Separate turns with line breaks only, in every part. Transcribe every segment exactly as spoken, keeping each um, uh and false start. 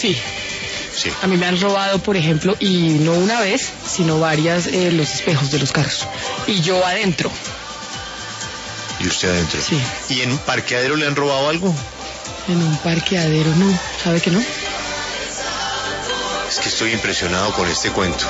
Sí.
Sí.
A mí me han robado, por ejemplo, y no una vez, sino varias, eh, los espejos de los carros. Y yo adentro.
¿Y usted adentro?
Sí.
¿Y en un parqueadero le han robado algo?
En un parqueadero, no. ¿Sabe que no?
Es que estoy impresionado con este cuento.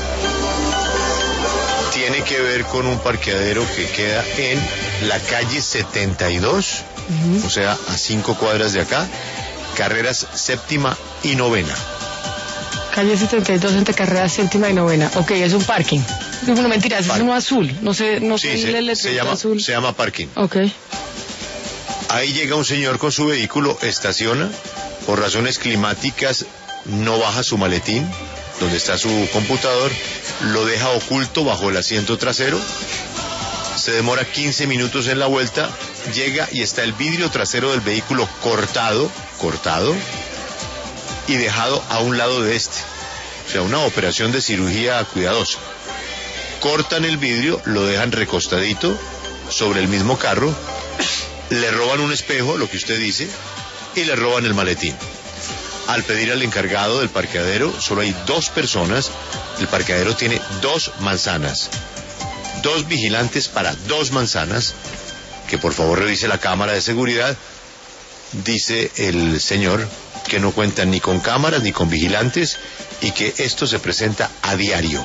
Tiene que ver con un parqueadero que queda en la calle setenta y dos, uh-huh. O sea, a cinco cuadras de acá, carreras séptima y novena.
Calle setenta y dos entre carreras séptima y novena. Ok, es un parking. No, mentiras, es uno azul. No sé, no
sí,
sé
se,
el
se llama,
azul.
se llama parking.
Ok.
Ahí llega un señor con su vehículo, estaciona, por razones climáticas no baja su maletín, donde está su computador, lo deja oculto bajo el asiento trasero, se demora quince minutos en la vuelta, llega y está el vidrio trasero del vehículo cortado, cortado, y dejado a un lado de este. O sea, una operación de cirugía cuidadosa. Cortan el vidrio, lo dejan recostadito sobre el mismo carro, le roban un espejo, lo que usted dice, y le roban el maletín. Al pedir al encargado del parqueadero, solo hay dos personas, el parqueadero tiene dos manzanas, dos vigilantes para dos manzanas, que por favor revise la cámara de seguridad. Dice el señor que no cuentan ni con cámaras ni con vigilantes y que esto se presenta a diario.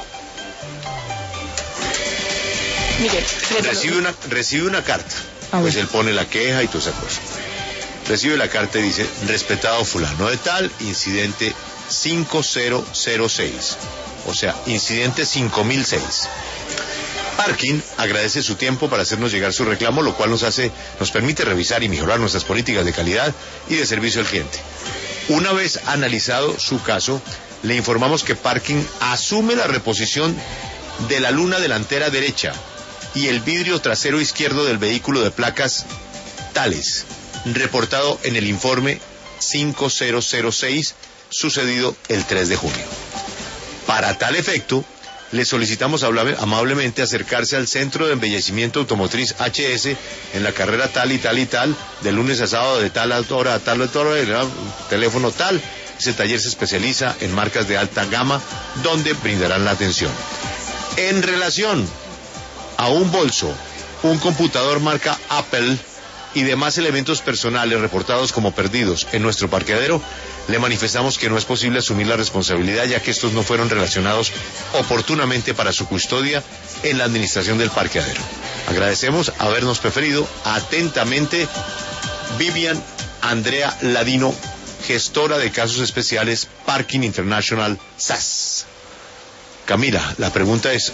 Miguel,
recibe una, recibe una carta, pues él pone la queja y toda esa cosa. Recibe la carta y dice: respetado fulano de tal, incidente cinco mil seis, o sea, incidente cinco mil seis. Parking agradece su tiempo para hacernos llegar su reclamo, lo cual nos hace, nos permite revisar y mejorar nuestras políticas de calidad y de servicio al cliente. Una vez analizado su caso, le informamos que Parking asume la reposición de la luna delantera derecha y el vidrio trasero izquierdo del vehículo de placas tales, reportado en el informe cinco mil seis, sucedido el tres de junio. Para tal efecto, le solicitamos amablemente acercarse al Centro de Embellecimiento Automotriz H S en la carrera tal y tal y tal, de lunes a sábado de tal hora a tal hora, teléfono tal. Ese taller se especializa en marcas de alta gama, donde brindarán la atención. En relación a un bolso, un computador marca Apple y demás elementos personales reportados como perdidos en nuestro parqueadero, le manifestamos que no es posible asumir la responsabilidad, ya que estos no fueron relacionados oportunamente para su custodia en la administración del parqueadero. Agradecemos habernos preferido. Atentamente, Vivian Andrea Ladino, gestora de casos especiales, Parking International S A S. Camila, la pregunta es,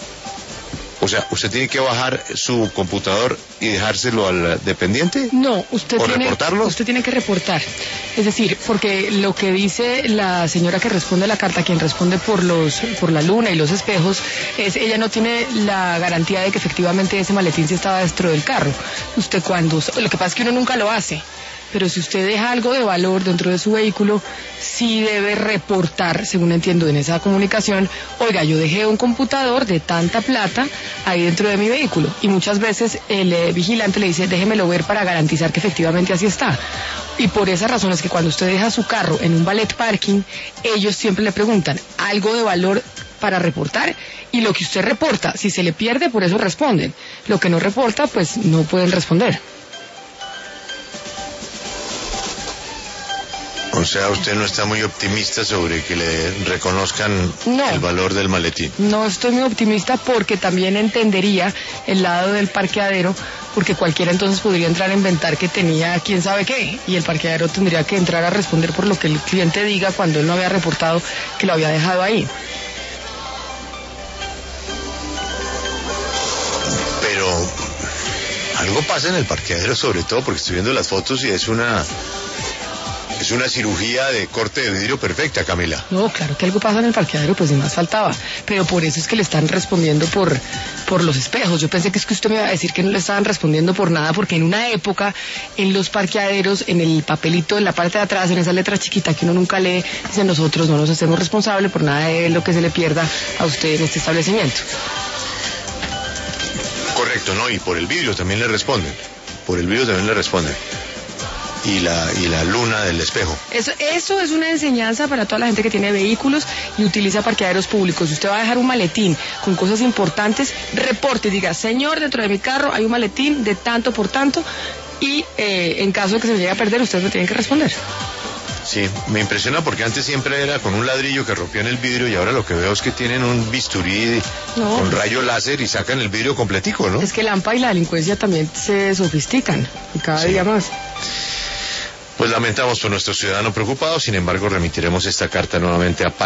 o sea, ¿usted tiene que bajar su computador y dejárselo al dependiente?
No, usted
¿O
tiene,
reportarlo?
usted tiene que reportar. Es decir, porque lo que dice la señora que responde la carta, quien responde por los por la luna y los espejos, es ella no tiene la garantía de que efectivamente ese maletín sí estaba dentro del carro. Usted cuando, lo que pasa es que uno nunca lo hace. Pero si usted deja algo de valor dentro de su vehículo, sí debe reportar, según entiendo en esa comunicación, oiga, yo dejé un computador de tanta plata ahí dentro de mi vehículo. Y muchas veces el eh, vigilante le dice, déjemelo ver para garantizar que efectivamente así está. Y por esa razón es que cuando usted deja su carro en un valet parking, ellos siempre le preguntan, ¿algo de valor para reportar? Y lo que usted reporta, si se le pierde, por eso responden. Lo que no reporta, pues no pueden responder.
O sea, usted no está muy optimista sobre que le reconozcan no, el valor del maletín.
No estoy muy optimista porque también entendería el lado del parqueadero, porque cualquiera entonces podría entrar a inventar que tenía quién sabe qué, y el parqueadero tendría que entrar a responder por lo que el cliente diga cuando él no había reportado que lo había dejado ahí.
Pero algo pasa en el parqueadero, sobre todo porque estoy viendo las fotos y es una... Es una cirugía de corte de vidrio perfecta, Camila.
No, claro que algo pasa en el parqueadero, pues ni más faltaba. Pero por eso es que le están respondiendo por, por los espejos. Yo pensé que es que usted me iba a decir que no le estaban respondiendo por nada, porque en una época, en los parqueaderos, en el papelito, en la parte de atrás, en esa letra chiquita que uno nunca lee, dice, nosotros no nos hacemos responsables por nada de lo que se le pierda a usted en este establecimiento.
Correcto, ¿no? Y por el vidrio también le responden. Por el vidrio también le responden. y la, y la luna del espejo.
Eso, eso es una enseñanza para toda la gente que tiene vehículos y utiliza parqueaderos públicos. Si usted va a dejar un maletín con cosas importantes, reporte y diga, señor, dentro de mi carro hay un maletín de tanto por tanto, y eh, en caso de que se me llegue a perder, ustedes me tienen que responder.
Sí, me impresiona porque antes siempre era con un ladrillo que rompían el vidrio y ahora lo que veo es que tienen un bisturí no. con rayo láser y sacan el vidrio completico, ¿no?
Es que la AMPA y la delincuencia también se sofistican y cada sí. día más.
Pues lamentamos por nuestro ciudadano preocupado, sin embargo remitiremos esta carta nuevamente a